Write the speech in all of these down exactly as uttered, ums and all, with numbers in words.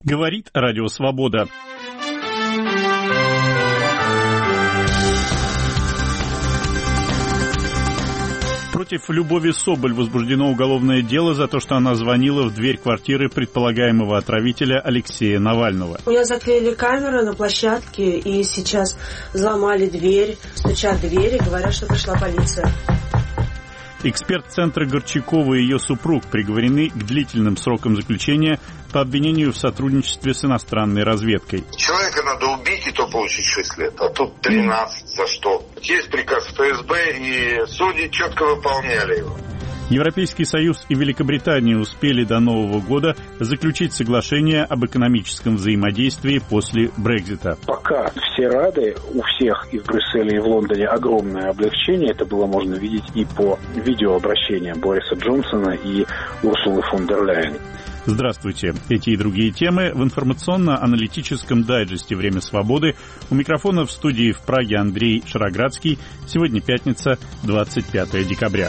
Говорит Радио Свобода. Против Любови Соболь возбуждено уголовное дело за то, что она звонила в дверь квартиры предполагаемого отравителя Алексея Навального. У меня заклеили камеры на площадке и сейчас взломали дверь, стучат в двери, говорят, что пришла полиция. Эксперт Центра Горчакова и ее супруг приговорены к длительным срокам заключения по обвинению в сотрудничестве с иностранной разведкой. Человека надо убить, и то получить шесть лет, а тут тринадцать. За что? Есть приказ ФСБ, и судьи четко выполняли его. Европейский Союз и Великобритания успели до Нового года заключить соглашение об экономическом взаимодействии после Брексита. Пока все рады, у всех и в Брюсселе, и в Лондоне огромное облегчение. Это было можно видеть и по видеообращениям Бориса Джонсона и Урсулы фон дер Ляйен. Здравствуйте. Эти и другие темы в информационно-аналитическом дайджесте «Время свободы». У микрофона в студии в Праге Андрей Шароградский. Сегодня пятница, двадцать пятое декабря.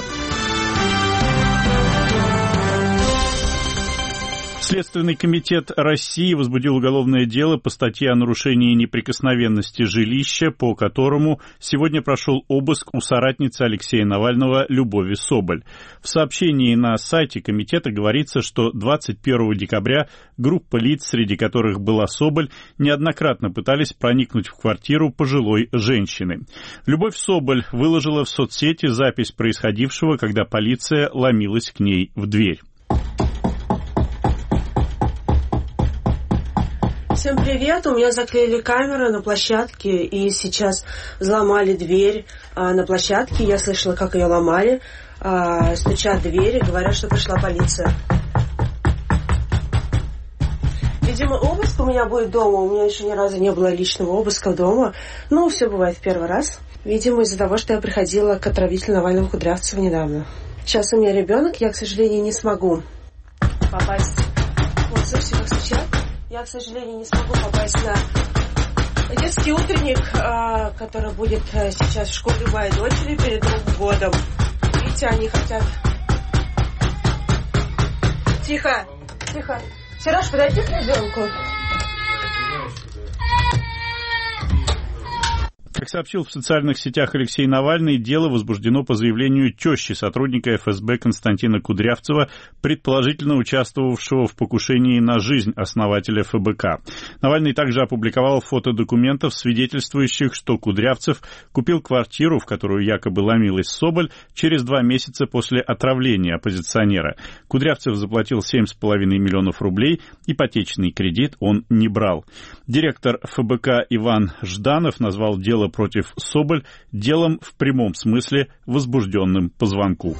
Следственный комитет России возбудил уголовное дело по статье о нарушении неприкосновенности жилища, по которому сегодня прошел обыск у соратницы Алексея Навального Любови Соболь. В сообщении на сайте комитета говорится, что двадцать первого декабря группа лиц, среди которых была Соболь, неоднократно пытались проникнуть в квартиру пожилой женщины. Любовь Соболь выложила в соцсети запись происходившего, когда полиция ломилась к ней в дверь. Всем привет, у меня заклеили камеры на площадке и сейчас взломали дверь а, на площадке. Я слышала, как ее ломали, а, стучат в двери, говорят, что пришла полиция. Видимо, обыск у меня будет дома, у меня еще ни разу не было личного обыска дома. Ну, все бывает в первый раз. Видимо, из-за того, что я приходила к отравителю Навального Кудрявцева недавно. Сейчас у меня ребенок, я, к сожалению, не смогу попасть. Вот, слышите, как стучат? Я, к сожалению, не смогу попасть на детский утренник, который будет сейчас в школе моей дочери перед Новым годом. Видите, они хотят... Тихо, тихо. Сереж, подойди к ребенку. Как сообщил в социальных сетях Алексей Навальный, дело возбуждено по заявлению тещи сотрудника эф эс бэ Константина Кудрявцева, предположительно участвовавшего в покушении на жизнь основателя эф бэ ка. Навальный также опубликовал фото документов, свидетельствующих, что Кудрявцев купил квартиру, в которую якобы ломилась Соболь, через два месяца после отравления оппозиционера. Кудрявцев заплатил семь с половиной миллионов рублей, ипотечный кредит он не брал. Директор эф бэ ка Иван Жданов назвал дело против Соболь делом в прямом смысле, возбужденным по звонку.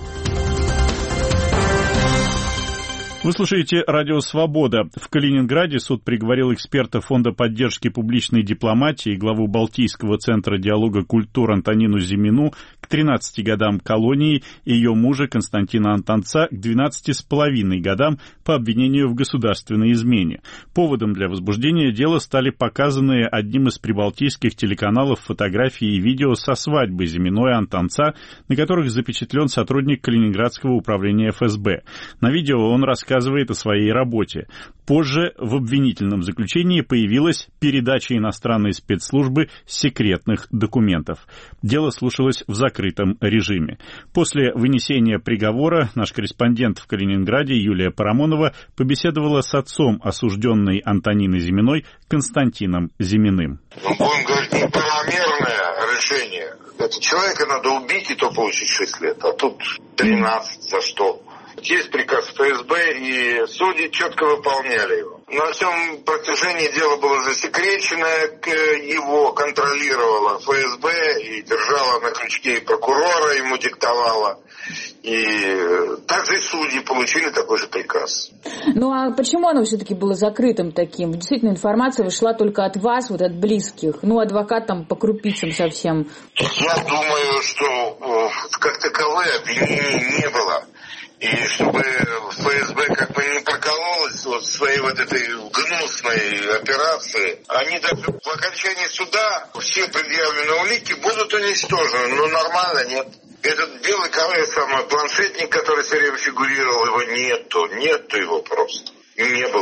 Вы слушаете Радио Свобода. В Калининграде суд приговорил эксперта Фонда поддержки публичной дипломатии и главу Балтийского центра диалога культур Антонину Зимину к тринадцати годам колонии и ее мужа Константина Антонца к двенадцати с половиной годам по обвинению в государственной измене. Поводом для возбуждения дела стали показанные одним из прибалтийских телеканалов фотографии и видео со свадьбы Зиминой и Антонца, на которых запечатлен сотрудник Калининградского управления эф эс бэ. На видео он рассказывает рассказывает о своей работе. Позже в обвинительном заключении появилась передача иностранной спецслужбы секретных документов. Дело слушалось в закрытом режиме. После вынесения приговора наш корреспондент в Калининграде Юлия Парамонова побеседовала с отцом осужденной Антонины Зиминой Константином Зиминым. Ну, будем говорить, неправомерное решение. Это человека надо убить, и то получить шесть лет, а тут тринадцать. За что? Есть приказ эф эс бэ, и судьи четко выполняли его. На всем протяжении дело было засекречено, его контролировала эф эс бэ и держала на крючке, и прокурора ему диктовала. И также и судьи получили такой же приказ. Ну а почему оно все-таки было закрытым таким? Действительно, информация вышла только от вас, вот от близких. Ну, адвокат там по крупицам совсем. Я думаю, что как таковой обвинений не было. И чтобы эф эс бэ как бы не прокололась вот в своей вот этой гнусной операции, они даже в окончании суда все предъявленные улики будут уничтожены. Но нормально нет. Этот белый самый планшетник, который все время фигурировал, его нету. Нету его просто. И не было.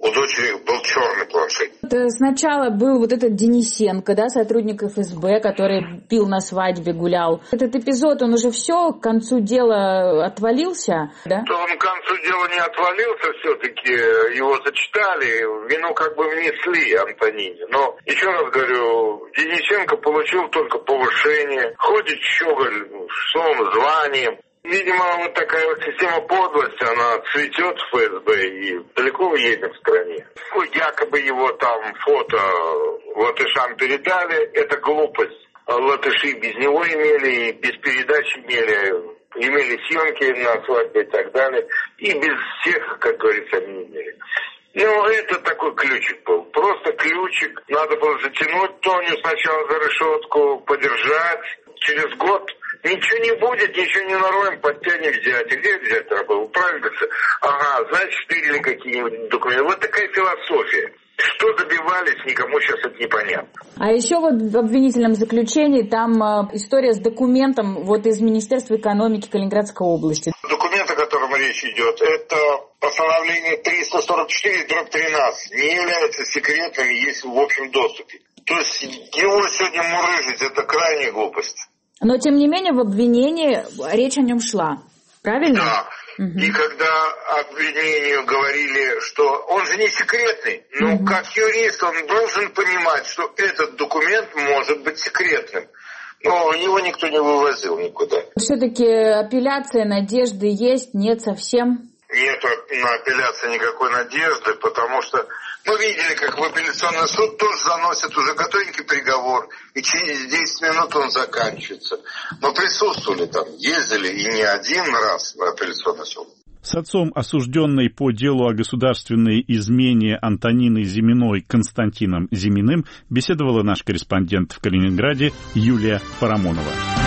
У дочери был черный планшет. Сначала был вот этот Денисенко, да, сотрудник эф эс бэ, который пил на свадьбе, гулял. Этот эпизод, он уже все, к концу дела отвалился, да? Он к концу дела не отвалился все-таки, его зачитали, вину как бы внесли Антонине. Но, еще раз говорю, Денисенко получил только повышение, ходит щеголь с новым званием. Видимо, вот такая вот система подлости, она цветет в эф эс бэ и далеко уедем в стране. Якобы его там фото латышам передали, это глупость. Латыши без него имели, и без передач имели, имели съемки на свадьбе и так далее. И без всех, как говорится, они имели. Ну, это такой ключик был. Просто ключик. Надо было затянуть Тоню сначала за решетку, подержать. Через год ничего не будет, ничего не нароем, подтянем взять. И где взять надо было? Правильно? Ага, значит, стырили какие-нибудь документы. Вот такая философия. Что добивались, никому сейчас это непонятно. А еще вот в обвинительном заключении там э, история с документом вот из Министерства экономики Калининградской области. Документ, о котором речь идет, это постановление триста сорок четыре дробь тринадцать. Не является секретом, есть в общем доступе. То есть его сегодня мурыжить, это крайняя глупость. Но, тем не менее, в обвинении речь о нем шла. Правильно? Да. Угу. И когда обвинению говорили, что он же не секретный, но угу. как юрист он должен понимать, что этот документ может быть секретным. Но его никто не вывозил никуда. Все-таки апелляция, надежды есть, нет совсем? Нет на апелляции никакой надежды, потому что мы видели, как в апелляционный суд тоже заносят уже готовенький приговор, и через десять минут он заканчивается. Мы присутствовали там, ездили и не один раз на апелляционный суд. С отцом осужденной по делу о государственной измене Антонины Зиминой Константином Зиминым беседовала наш корреспондент в Калининграде Юлия Парамонова.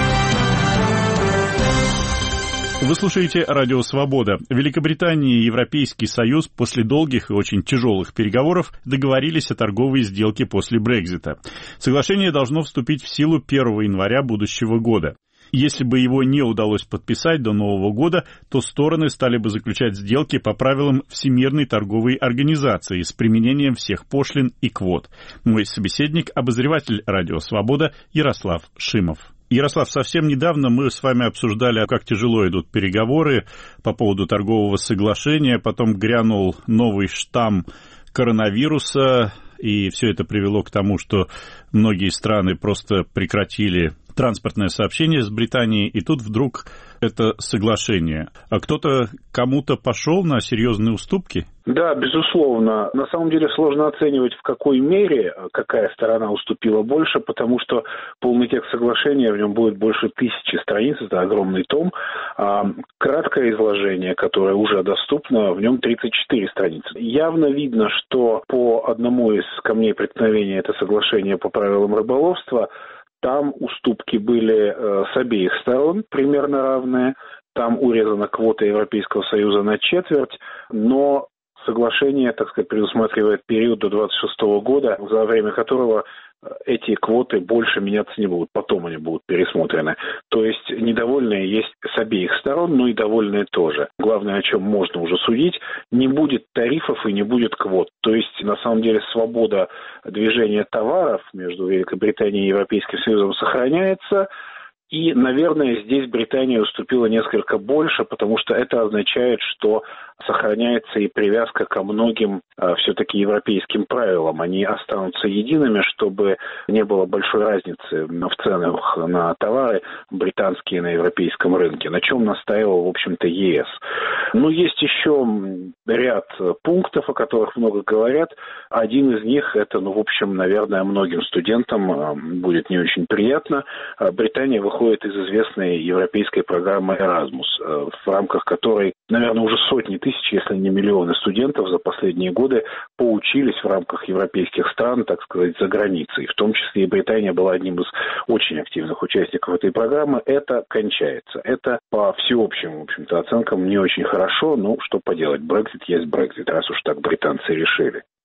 Вы слушаете «Радио Свобода». Великобритания и Европейский Союз после долгих и очень тяжелых переговоров договорились о торговой сделке после Брексита. Соглашение должно вступить в силу первого января будущего года. Если бы его не удалось подписать до Нового года, то стороны стали бы заключать сделки по правилам Всемирной торговой организации с применением всех пошлин и квот. Мой собеседник – обозреватель «Радио Свобода» Ярослав Шимов. Ярослав, совсем недавно мы с вами обсуждали, как тяжело идут переговоры по поводу торгового соглашения, потом грянул новый штамм коронавируса, и все это привело к тому, что многие страны просто прекратили транспортное сообщение с Британией, и тут вдруг это соглашение. А кто-то кому-то пошел на серьезные уступки? Да, безусловно. На самом деле сложно оценивать, в какой мере какая сторона уступила больше, потому что полный текст соглашения, в нем будет больше тысячи страниц, это огромный том. А краткое изложение, которое уже доступно, в нем тридцать четыре страницы. Явно видно, что по одному из камней преткновения это соглашение по правилам рыболовства, там уступки были э, с обеих сторон примерно равные. Там урезана квота Европейского Союза на четверть, но соглашение, так сказать, предусматривает период до двадцать шестого года, за время которого эти квоты больше меняться не будут, потом они будут пересмотрены. То есть недовольные есть с обеих сторон, но и довольные тоже. Главное, о чем можно уже судить, не будет тарифов и не будет квот. То есть, на самом деле, свобода движения товаров между Великобританией и Европейским Союзом сохраняется. И, наверное, здесь Британия уступила несколько больше, потому что это означает, что сохраняется и привязка ко многим а, все-таки европейским правилам. Они останутся едиными, чтобы не было большой разницы в ценах на товары британские на европейском рынке, на чем настаивал, в общем-то, е эс. Но есть еще ряд пунктов, о которых много говорят. Один из них, это, ну, в общем, наверное, многим студентам а, будет не очень приятно. А, Британия выходит из известной европейской программы Erasmus, а, в рамках которой, наверное, уже сотни тысяч, если не миллионы студентов за последние годы поучились в рамках европейских стран, так сказать, за границей. В том числе и Британия была одним из очень активных участников этой программы. Это кончается. Это по всеобщим, в общем-то, оценкам не очень хорошо, но что поделать. Брексит есть Брексит, раз уж так британцы решили.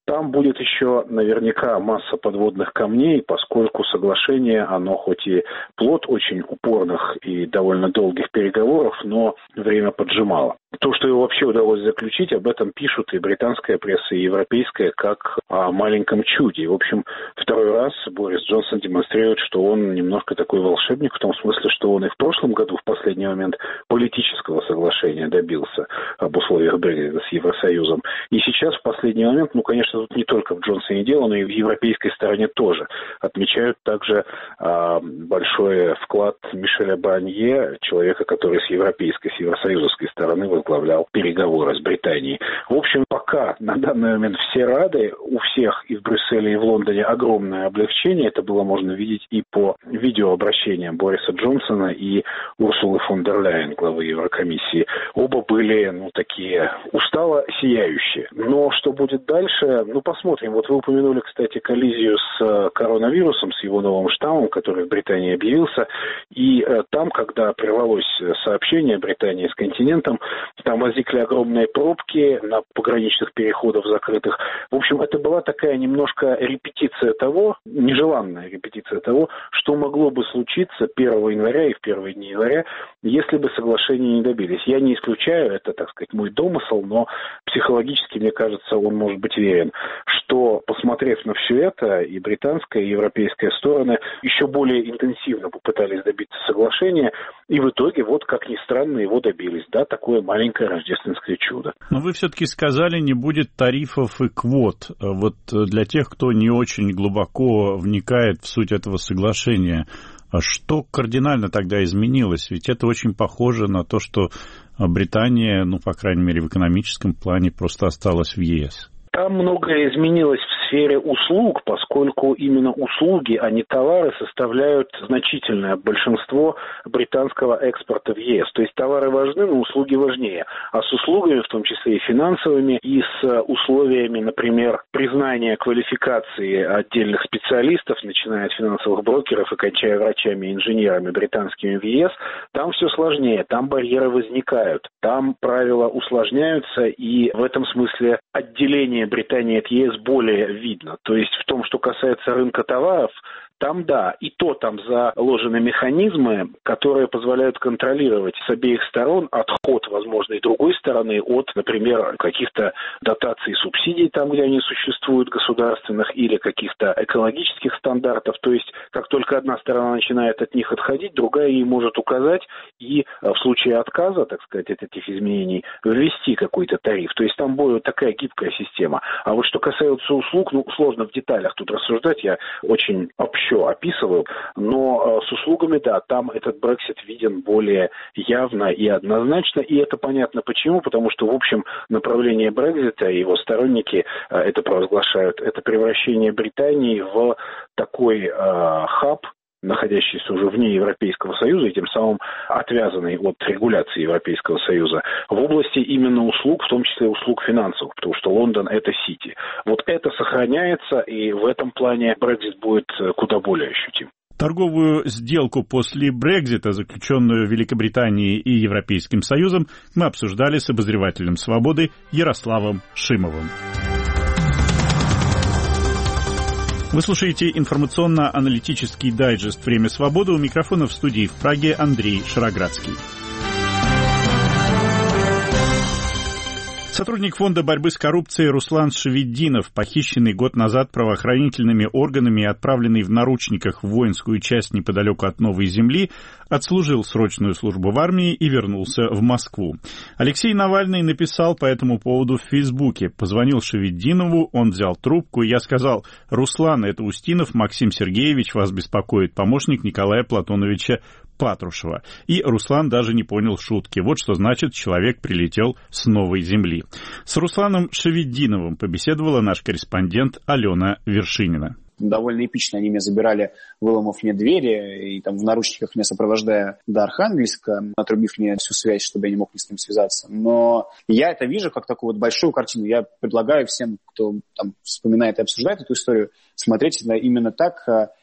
Там будет еще наверняка масса подводных камней, поскольку соглашение, оно хоть и плод очень упорных и довольно долгих переговоров, но время поджимало. То, что его вообще удалось заключить, об этом пишут и британская пресса, и европейская, как о маленьком чуде. В общем, второй раз Борис Джонсон демонстрирует, что он немножко такой волшебник, в том смысле, что он и в прошлом году в последний момент политического соглашения добился об условиях Брексита с Евросоюзом. И сейчас в последний момент, ну, конечно, тут не только в Джонсоне дело, но и в европейской стороне тоже. Отмечают также а, большой вклад Мишеля Барнье, человека, который с европейской, с евросоюзовской стороны возглавлял переговоры с Британией. В общем, пока на данный момент все рады, у всех и в Брюсселе, и в Лондоне огромное облегчение. Это было можно видеть и по видеообращениям Бориса Джонсона и Урсулы фон дер Ляйен, главы Еврокомиссии. Оба были, ну, такие устало сияющие. Но что будет дальше, ну, посмотрим. Вот вы упомянули, кстати, коллизию с коронавирусом, с его новым штаммом, который в Британии объявился. И э, там, когда прервалось сообщение Британии с континентом, там возникли огромные пробки на пограничных переходах закрытых. В общем, это была такая немножко репетиция того, нежеланная репетиция того, что могло бы случиться первого января и в первые дни января, если бы соглашения не добились. Я не исключаю, это, так сказать, мой домысел, но психологически, мне кажется, он может быть верен, что, посмотрев на все это, и британская, и европейская стороны еще более интенсивно попытались добиться соглашения, и в итоге, вот как ни странно, его добились. Да, такое маленькое рождественское чудо. Но вы все-таки сказали, не будет тарифов и квот. Вот для тех, кто не очень глубоко вникает в суть этого соглашения, что кардинально тогда изменилось? Ведь это очень похоже на то, что Британия, ну, по крайней мере, в экономическом плане просто осталась в ЕС. Там многое изменилось в сфере услуг, поскольку именно услуги, а не товары, составляют значительное большинство британского экспорта в ЕС. То есть товары важны, но услуги важнее. А с услугами, в том числе и финансовыми, и с условиями, например, признания квалификации отдельных специалистов, начиная от финансовых брокеров и кончая врачами и инженерами британскими в ЕС, там все сложнее, там барьеры возникают, там правила усложняются, и в этом смысле отделение Британии от ЕС более видно. То есть в том, что касается рынка товаров, там да, и то там заложены механизмы, которые позволяют контролировать с обеих сторон отход возможной другой стороны от, например, каких-то дотаций и субсидий там, где они существуют, государственных, или каких-то экологических стандартов. То есть как только одна сторона начинает от них отходить, другая ей может указать и в случае отказа, так сказать, от этих изменений ввести какой-то тариф. То есть там более такая гибкая система. А вот что касается услуг, ну, сложно в деталях тут рассуждать, я очень общо описываю, но с услугами, да, там этот Брексит виден более явно и однозначно, и это понятно почему, потому что, в общем, направление Брексита и его сторонники это провозглашают, это превращение Британии в такой э, хаб, находящийся уже вне Европейского Союза и тем самым отвязанный от регуляции Европейского Союза, в области именно услуг, в том числе услуг финансовых, потому что Лондон – это Сити. Вот это сохраняется, и в этом плане Брексит будет куда более ощутим. Торговую сделку после Брексита, заключенную Великобританией и Европейским Союзом, мы обсуждали с обозревателем «Свободы» Ярославом Шимовым. Вы слушаете информационно-аналитический дайджест «Время свободы». У микрофона в студии в Праге Андрей Шароградский. Сотрудник фонда борьбы с коррупцией Руслан Шеведдинов, похищенный год назад правоохранительными органами и отправленный в наручниках в воинскую часть неподалеку от Новой Земли, отслужил срочную службу в армии и вернулся в Москву. Алексей Навальный написал по этому поводу в Фейсбуке. Позвонил Шеведдинову, он взял трубку, и я сказал: «Руслан, это Устинов Максим Сергеевич, вас беспокоит помощник Николая Платоновича Патрушева». И Руслан даже не понял шутки. Вот что значит «человек прилетел с Новой Земли». С Русланом Шеведдиновым побеседовала наш корреспондент Алена Вершинина. Довольно эпично они меня забирали, выломав мне двери и там в наручниках меня сопровождая до Архангельска, отрубив мне всю связь, чтобы я не мог ни с ним связаться. Но я это вижу как такую вот большую картину. Я предлагаю всем, кто там вспоминает и обсуждает эту историю, смотреть это именно так.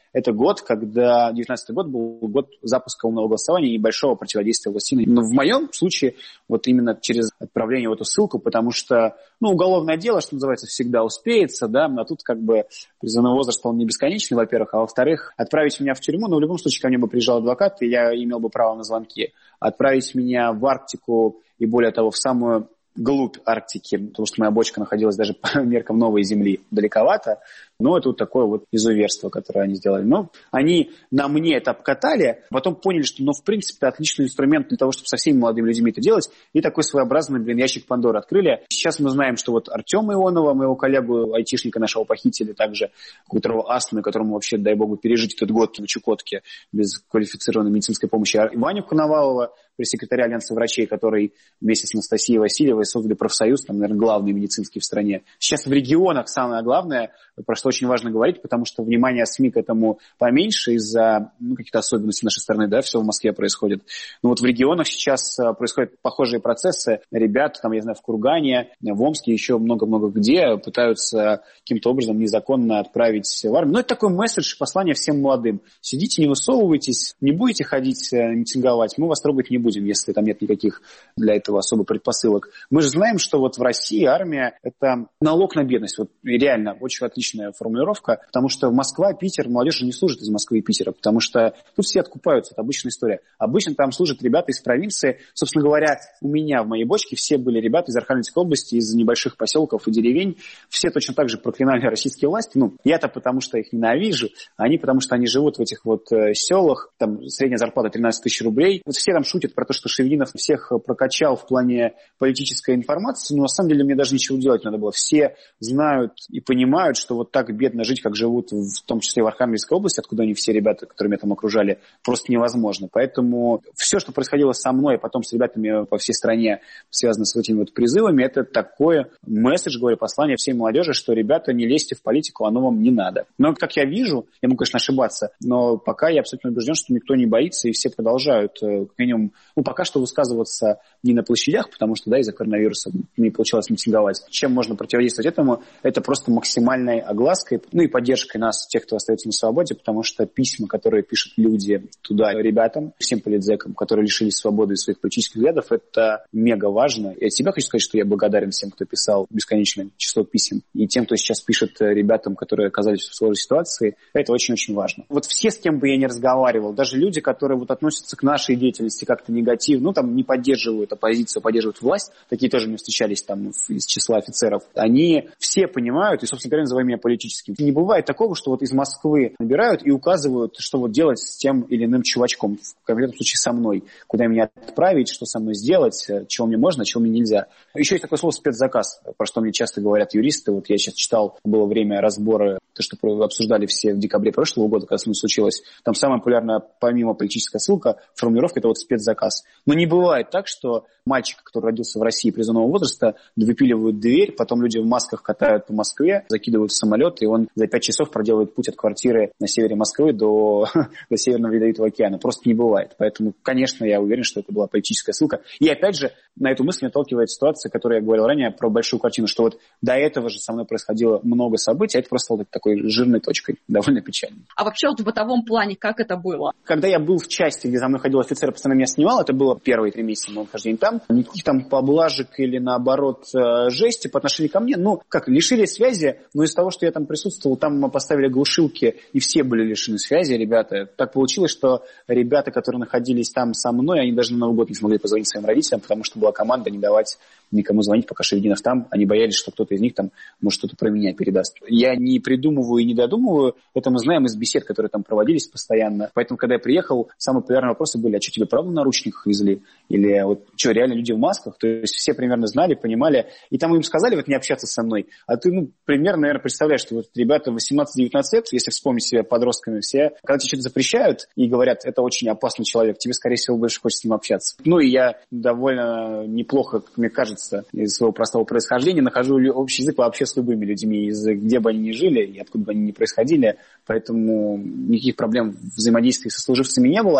это год, когда девятнадцатый год был год запуска умного голосования и большого противодействия власти. Но в моем случае вот именно через отправление в эту ссылку, потому что, ну, уголовное дело, что называется, всегда успеется, да, а тут как бы призывной возраст, он не бесконечный, во-первых, а во-вторых, отправить меня в тюрьму, ну, в любом случае ко мне бы приезжал адвокат, и я имел бы право на звонки. Отправить меня в Арктику и, более того, в самую глубь Арктики, потому что моя бочка находилась даже по меркам новой Земли далековато, но это вот такое вот изуверство, которое они сделали. Но они на мне это обкатали, потом поняли, что, ну, в принципе, отличный инструмент для того, чтобы со всеми молодыми людьми это делать, и такой своеобразный, блин, ящик Пандоры открыли. Сейчас мы знаем, что вот Артема Ионова, моего коллегу, айтишника нашего похитили также, у которого астма, которому вообще, дай богу, пережить этот год в Чукотке без квалифицированной медицинской помощи. А Ваню Коновалова, пресс-секретаря Альянса врачей, который вместе с Анастасией Васильевой создали профсоюз, там, наверное, главный медицинский в стране. Сейчас в регионах самое главное, про что очень важно говорить, потому что внимание СМИ к этому поменьше из-за, ну, каких-то особенностей нашей страны, да, все в Москве происходит. Но вот в регионах сейчас происходят похожие процессы. Ребята, там, я знаю, в Кургане, в Омске, еще много-много где пытаются каким-то образом незаконно отправить в армию. Но это такой месседж, послание всем молодым. Сидите, не высовывайтесь, не будете ходить митинговать, мы вас трогать не будем, если там нет никаких для этого особо предпосылок. Мы же знаем, что вот в России армия – это налог на бедность. Вот реально очень отличная формулировка, потому что Москва, Питер, молодежь не служит из Москвы и Питера, потому что тут все откупаются, это обычная история. Обычно там служат ребята из провинции. Собственно говоря, у меня в моей бочке все были ребята из Архангельской области, из небольших поселков и деревень. Все точно так же проклинали российские власти. Ну, я-то потому что их ненавижу, а они потому что они живут в этих вот э, селах, там средняя зарплата тринадцать тысяч рублей. Вот все там шутят про то, что Шевинов всех прокачал в плане политической информации, но на самом деле мне даже ничего делать надо было. Все знают и понимают, что вот так бедно жить, как живут, в том числе в Архангельской области, откуда они все ребята, которые меня там окружали, просто невозможно. Поэтому все, что происходило со мной, а потом с ребятами по всей стране, связано с этими вот призывами, это такое месседж, говорю, послание всей молодежи, что, ребята, не лезьте в политику, оно вам не надо. Но, как я вижу, я могу, конечно, ошибаться, но пока я абсолютно убежден, что никто не боится, и все продолжают, как минимум, ну, пока что высказываться не на площадях, потому что, да, из-за коронавируса не получалось митинговать. Чем можно противодействовать этому? Это просто максимальной оглаской, ну и поддержкой нас, тех, кто остается на свободе, потому что письма, которые пишут люди туда ребятам, всем политзекам, которые лишились свободы и своих политических взглядов, это мега важно. И от себя хочу сказать, что я благодарен всем, кто писал бесконечное число писем, и тем, кто сейчас пишет ребятам, которые оказались в сложной ситуации, это очень-очень важно. Вот все, с кем бы я ни разговаривал, даже люди, которые вот относятся к нашей деятельности как-то негативно, ну там не поддерживают оппозицию, поддерживают власть, такие тоже мне встречались там из числа офицеров, они все понимают, и, собственно говоря, называют меня политическим. Не бывает такого, что вот из Москвы набирают и указывают, что вот делать с тем или иным чувачком, в конкретном случае со мной, куда меня отправить, что со мной сделать, чего мне можно, чего мне нельзя. Еще есть такое слово спецзаказ, про что мне часто говорят юристы. Вот я сейчас читал, было время разбора, то, что обсуждали все в декабре прошлого года, когда это случилось. Там самая популярная, помимо политическая ссылка, формулировка – это вот спецзаказ. Но не бывает так, что мальчик, который родился в России призывного возраста, выпиливают дверь, потом люди в масках катают по Москве, закидывают в самолет, и он за пять часов проделывает путь от квартиры на севере Москвы до, до Северного Ледовитого океана. Просто не бывает. Поэтому, конечно, я уверен, что это была политическая ссылка. И опять же, на эту мысль наталкивает ситуация, которую я говорил ранее, про большую картину, что вот до этого же со мной происходило много событий, а это просто стало такой жирной точкой, довольно печально. А вообще вот в бытовом плане как это было? Когда я был в части, где за мной ходил офицер, постоянно меня снимал, это было первые три месяца моего нахождения там, никаких там поблажек или наоборот жести по отношению ко мне, ну, как, лишили связи, но из-за того, что я там присутствовал, там мы поставили глушилки, и все были лишены связи, ребята. Так получилось, что ребята, которые находились там со мной, они даже на Новый год не смогли позвонить своим родителям, потому что была команда не давать никому звонить, пока Шевединов там. Они боялись, что кто-то из них там, может, что-то про меня передаст. Я не придумываю и не додумываю, это мы знаем из бесед, которые там проводились постоянно. Поэтому, когда я приехал, самые популярные вопросы были, а что, тебе правда в наручниках везли? Или вот что, реально люди в масках? То есть все примерно знали, понимали. И там им сказали вот не общаться со мной. А ты, ну, примерно, наверное, представляешь, что вот ребята восемнадцать-девятнадцать лет, если вспомнить себя подростками все, когда тебе что-то запрещают и говорят, это очень опасный человек, тебе, скорее всего, больше хочется с ним общаться. Ну, и я довольно неплохо, как мне кажется, из своего простого происхождения, нахожу общий язык вообще с любыми людьми, из где бы они ни жили и откуда бы они ни происходили, поэтому никаких проблем в взаимодействии со служивцами не было.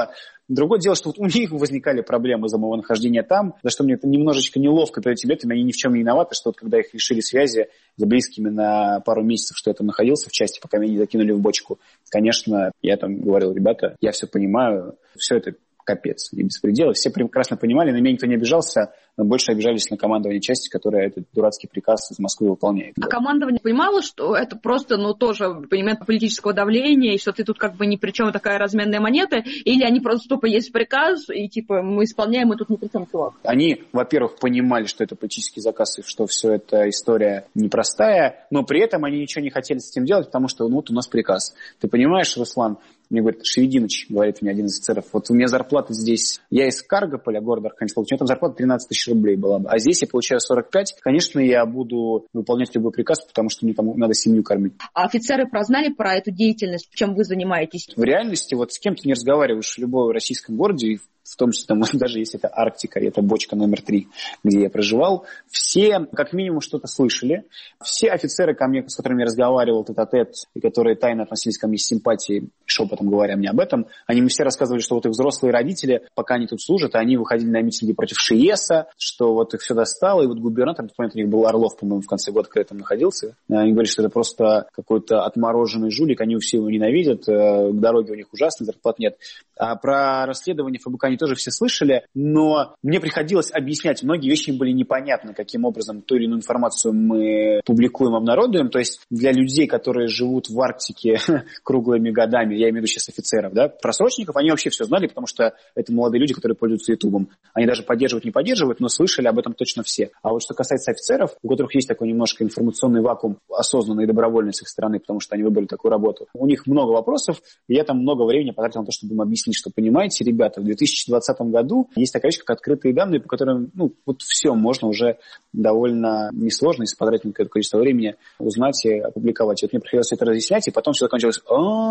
Другое дело, что вот у них возникали проблемы из-за моего нахождения там, за что мне это немножечко неловко перед ребятами, они ни в чем не виноваты, что вот когда их лишили связи с близкими на пару месяцев, что я там находился в части, пока меня не закинули в бочку, конечно, я там говорил: ребята, я все понимаю, все это капец и беспредел. Все прекрасно понимали, на меня никто не обижался, но больше обижались на командование части, которое этот дурацкий приказ из Москвы выполняет. А командование понимало, что это просто, ну, тоже элемент политического давления, и что ты тут как бы ни при чем, такая разменная монета, или они просто тупо есть приказ, и типа мы исполняем, и тут ни при чем, чувак? Они, во-первых, понимали, что это политический заказ, и что все это история непростая, но при этом они ничего не хотели с этим делать, потому что, ну, вот у нас приказ. Ты понимаешь, Руслан? Мне говорит: Шевединович, говорит мне один из офицеров, вот у меня зарплата здесь, я из Каргополя, города Архангельска, у меня там зарплата тринадцать тысяч рублей была бы, а здесь я получаю сорок пять, конечно, я буду выполнять любой приказ, потому что мне там надо семью кормить. А офицеры прознали про эту деятельность, чем вы занимаетесь? В реальности, вот с кем ты не разговариваешь в любом российском городе, в том числе, там, даже если это Арктика, это бочка номер три, где я проживал, все как минимум что-то слышали. Все офицеры, ко мне, с которыми я разговаривал тет-а-тет, и которые тайно относились ко мне с симпатией, шепотом говоря мне об этом, они мне все рассказывали, что вот их взрослые родители, пока они тут служат, они выходили на митинги против ШИЕСа, что вот их все достало, и вот губернатор, в тот момент у них был Орлов, по-моему, в конце года, когда я там находился, они говорили, что это просто какой-то отмороженный жулик, они все его ненавидят, дороги у них ужасные, зарплат нет. А про расследование ФБК они тоже все слышали, но мне приходилось объяснять, многие вещи им были непонятны, каким образом ту или иную информацию мы публикуем, обнародуем. То есть для людей, которые живут в Арктике круглыми годами, я имею в виду сейчас офицеров, да, про срочников, они вообще все знали, потому что это молодые люди, которые пользуются Ютубом. Они даже поддерживают, не поддерживают, но слышали об этом точно все. А вот что касается офицеров, у которых есть такой немножко информационный вакуум, осознанный и добровольный с их стороны, потому что они выбрали такую работу, у них много вопросов, и я там много времени потратил на то, чтобы им объяснить, что, понимаете, ребята, в две тысячи двадцатом году есть такая вещь, как открытые данные, по которым, ну, вот все можно уже довольно несложно, если потратить на какое-то количество времени, узнать и опубликовать. И вот мне приходилось это разъяснять, и потом все закончилось.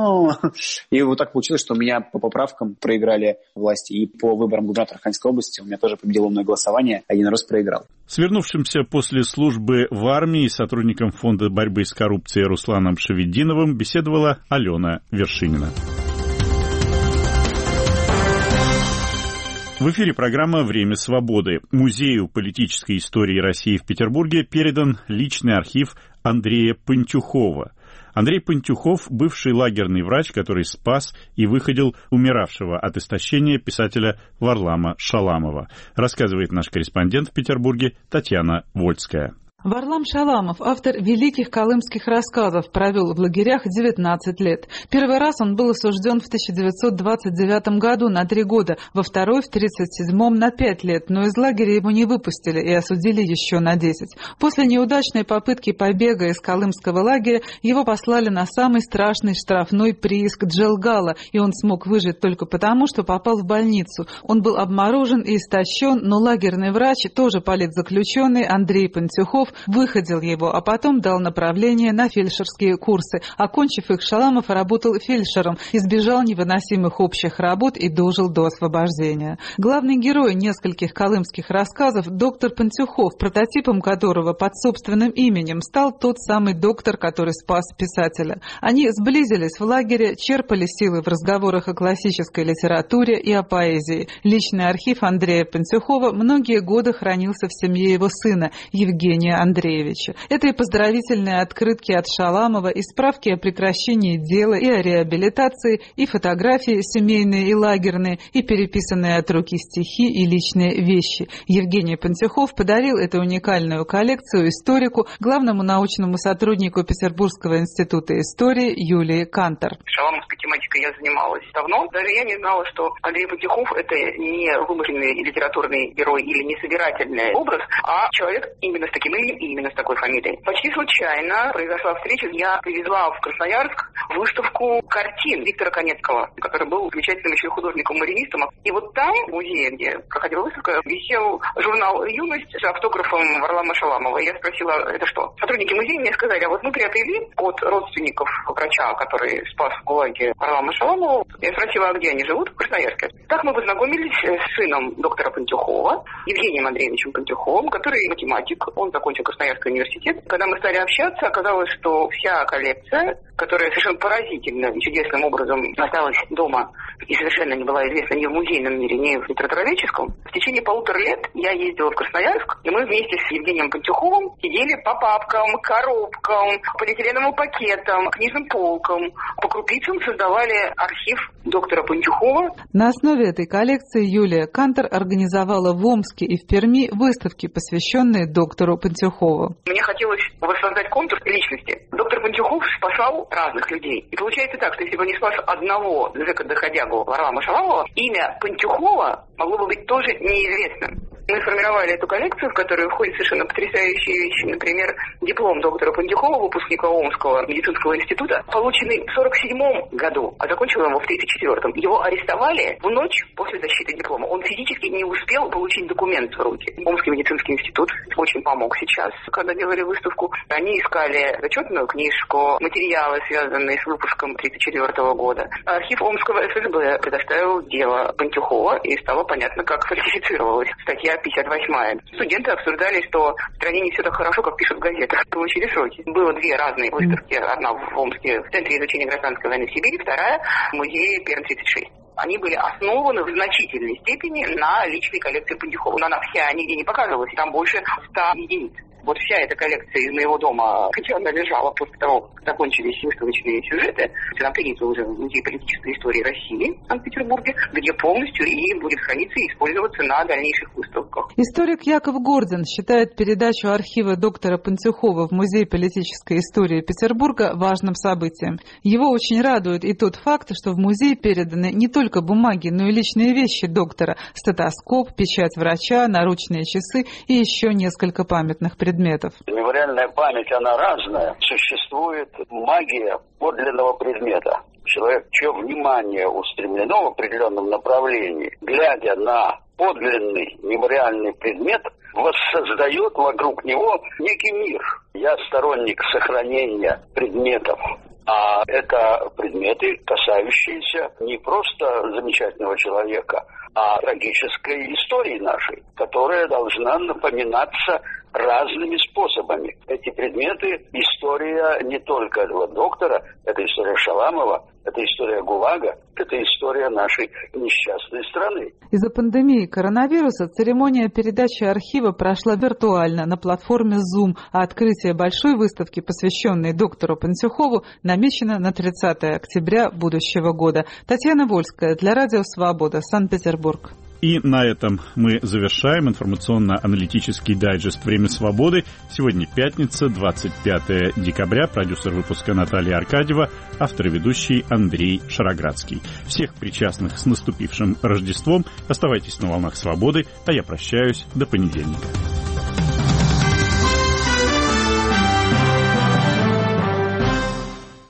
И вот так получилось, что меня по поправкам проиграли власти, и по выборам губернатора Архангельской области у меня тоже победило умное голосование, а единорос проиграл. С вернувшимся после службы в армии сотрудником Фонда борьбы с коррупцией Русланом Шевединовым беседовала Алена Вершинина. В эфире программа «Время свободы». Музею политической истории России в Петербурге передан личный архив Андрея Пантюхова. Андрей Пантюхов – бывший лагерный врач, который спас и выходил умиравшего от истощения писателя Варлама Шаламова, рассказывает наш корреспондент в Петербурге Татьяна Вольская. Варлам Шаламов, автор великих колымских рассказов, провел в лагерях девятнадцать лет. Первый раз он был осужден в тысяча девятьсот двадцать девятом году на три года, во второй в тридцать седьмом на пять лет, но из лагеря его не выпустили и осудили еще на десять. После неудачной попытки побега из колымского лагеря его послали на самый страшный штрафной прииск Джелгала, и он смог выжить только потому, что попал в больницу. Он был обморожен и истощен, но лагерный врач, тоже политзаключенный, Андрей Пантюхов, выходил его, а потом дал направление на фельдшерские курсы. Окончив их, Шаламов работал фельдшером, избежал невыносимых общих работ и дожил до освобождения. Главный герой нескольких колымских рассказов – доктор Пантюхов, прототипом которого под собственным именем стал тот самый доктор, который спас писателя. Они сблизились в лагере, черпали силы в разговорах о классической литературе и о поэзии. Личный архив Андрея Пантюхова многие годы хранился в семье его сына Евгения Андреевича. Это и поздравительные открытки от Шаламова, и справки о прекращении дела, и о реабилитации, и фотографии семейные и лагерные, и переписанные от руки стихи и личные вещи. Евгений Пантюхов подарил эту уникальную коллекцию историку, главному научному сотруднику Петербургского института истории Юлии Кантор. Шаламовской тематикой я занималась давно. Даже я не знала, что Андрей Пантюхов – это не вымышленный литературный герой или не собирательный образ, а человек именно с таким именем и именно с такой фамилией. Почти случайно произошла встреча. Я привезла в Красноярск выставку картин Виктора Конецкого, который был замечательным еще художником-маринистом. И вот там, в музее, где проходила выставка, висел журнал «Юность» с автографом Варлама Шаламова. Я спросила, это что? Сотрудники музея мне сказали, а вот мы приобрели от родственников врача, который спас в ГУЛАГе Варлама Шаламова. Я спросила, а где они живут? В Красноярске. Так мы познакомились с сыном доктора Пантюхова, Евгением Андреевичем Пантюховым, который математик. Он закончил Красноярский университет. Когда мы стали общаться, оказалось, что вся коллекция, которая совершенно поразительно и чудесным образом осталась дома и совершенно не была известна ни в музейном мире, ни в литературоведческом. В течение полутора лет я ездила в Красноярск, и мы вместе с Евгением Пантюховым сидели по папкам, коробкам, полиэтиленовым пакетам, книжным полкам. По крупицам создавали архив доктора Пантюхова. На основе этой коллекции Юлия Кантор организовала в Омске и в Перми выставки, посвященные доктору Пантюхову. Мне хотелось воссоздать контур личности. Доктор Пантюхов спасал разных людей. И получается так, что если бы не спас одного зэка-доходягу Варлама Шаламова, имя Пантюхова могло бы быть тоже неизвестным. Мы сформировали эту коллекцию, в которую входят совершенно потрясающие вещи. Например, диплом доктора Пантюхова, выпускника Омского медицинского института, полученный в сорок седьмом году, а закончил его в тридцать четвёртом. Его арестовали в ночь после защиты диплома. Он физически не успел получить документ в руки. Омский медицинский институт очень помог сейчас, когда делали выставку. Они искали зачетную книжку, материалы, связанные с выпуском тридцать четвёртого года. Архив Омского эф эс бэ предоставил дело Пантюхова, и стало понятно, как фальсифицировалась статья пятьдесят восьмая. Студенты обсуждали, что в стране не все так хорошо, как пишут в газетах. Получили сроки. Было две разные выставки. Одна в Омске в Центре изучения гражданской войны в Сибири, вторая в музее Пермь тридцать шесть. Они были основаны в значительной степени на личной коллекции Пантюхова. Но она вся нигде не показывалась, там больше ста единиц. Вот вся эта коллекция из моего дома, где она лежала после того, как закончились выставочные сюжеты, она принята уже в Музее политической истории России в Санкт-Петербурге, где полностью и будет храниться и использоваться на дальнейших выставках. Историк Яков Гордин считает передачу архива доктора Пантюхова в Музей политической истории Петербурга важным событием. Его очень радует и тот факт, что в музей переданы не только бумаги, но и личные вещи доктора: стетоскоп, печать врача, наручные часы и еще несколько памятных предметов. Мемориальная память, она разная. Существует магия подлинного предмета. Человек, чье внимание устремлено в определенном направлении, глядя на подлинный мемориальный предмет, воссоздает вокруг него некий мир. Я сторонник сохранения предметов. А это предметы, касающиеся не просто замечательного человека, а трагической истории нашей, которая должна напоминаться разными способами. Эти предметы — история не только этого доктора, это история Шаламова, это история ГУЛАГа, это история нашей несчастной страны. Из-за пандемии коронавируса церемония передачи архива прошла виртуально на платформе Zoom, а открытие большой выставки, посвященной доктору Пантюхову, намечено на тридцатое октября будущего года. Татьяна Вольская для Радио Свобода, Санкт-Петербург. И на этом мы завершаем информационно-аналитический дайджест «Время свободы». Сегодня пятница, двадцать пятое декабря. Продюсер выпуска Наталья Аркадьева, автор и ведущий Андрей Шароградский. Всех причастных с наступившим Рождеством. Оставайтесь на волнах свободы, а я прощаюсь до понедельника.